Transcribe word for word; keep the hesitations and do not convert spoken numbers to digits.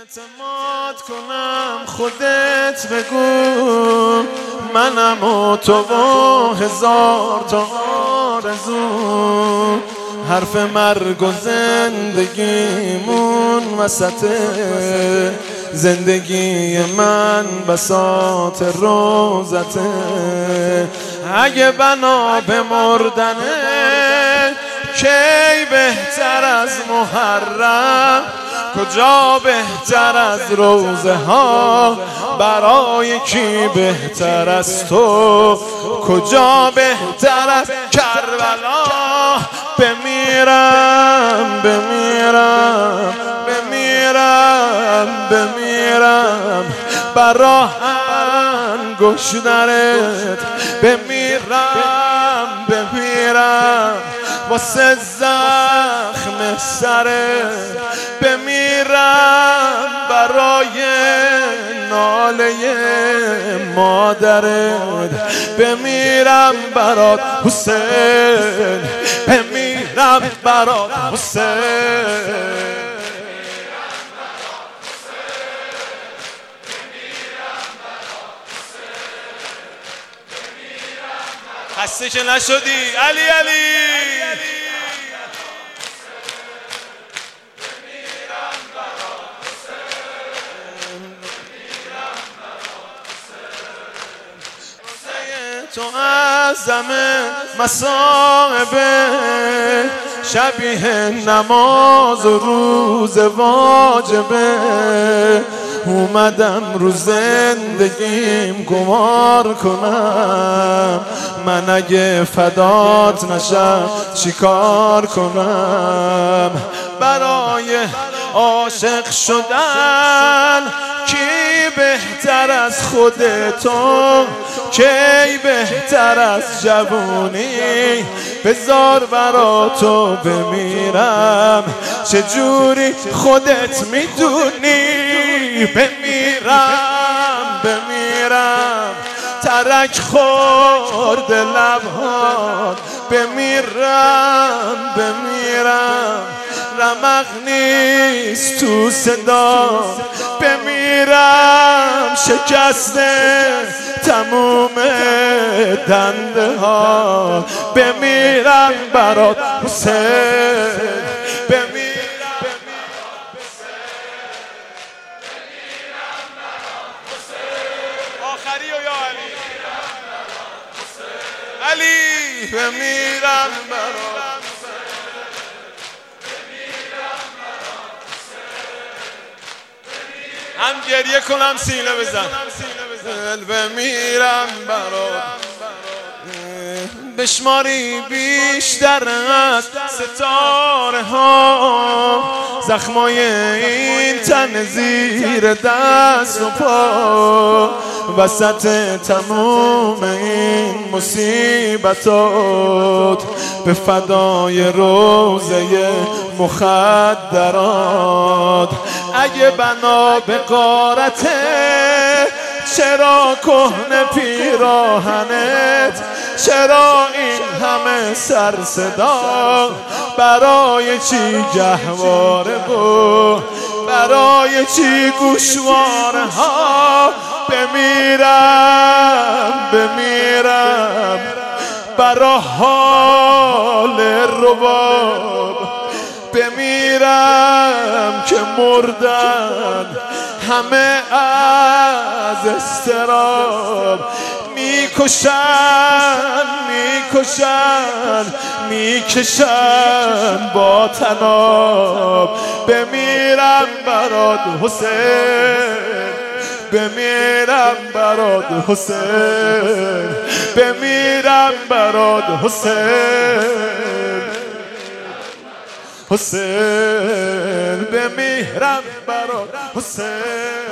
اعتماد کنم خودت بگو، منم و تو و هزار تا آرزو. حرف مرگ و زندگیمون وسط زندگی من بساط روزته. اگه بنا به مردنه کی بهتر از محرم، کجا بهتر از روزه ها، برای کی بهتر از تو، کجا بهتر از کربلا. بمیرم بمیرم بمیرم بمیرم برا انگشترت، بمیرم بمیرم واسه زخم سرت، بمیرم برای ناله مادرت، بمیرم برات حسین، بمیرم برات حسین. خسته که نشدی علی علی. تو اعظم مصائبه، شبیه نماز و روز واجبه. اومدم رو زندگیم گمار کنم، من اگه فدات نشم چیکار کنم. برای عاشق شدن کی بهتر از خودتو، کی بهتر از جوونی. بذار برا تو بمیرم، چجوری خودت میدونی. بمیرم بمیرم ترک خورد لبهات، بمیرم بمیرم رمق نیست تو صدا، بمیرم شکسته تموم دنده ها، بمیرم برات حسین، بمیرم آخری و یا علی علی، بمیرم برات هم گریه کنم سینه بزن، بمیرم برات. بشماری بیشتر از ستاره ها، زخمای این تن زیر دست و پا، وسط تموم این مصیبتات، به فدای روزه مخدرات. اگه بنا به غارته چرا کهنه پیراهنت، چرا این همه سر صدا، برای چی گهواره بود، برای چی گوشواره ها. بمیرم بمیرم برا حال رباب، بمیرم که مردن همه از استراب. میکشن میکشن میکشن با تناب، بمیرم برات حسین، بمیرم برات حسین، بمیرم برات حسین، حسین بمیرم برات حسین.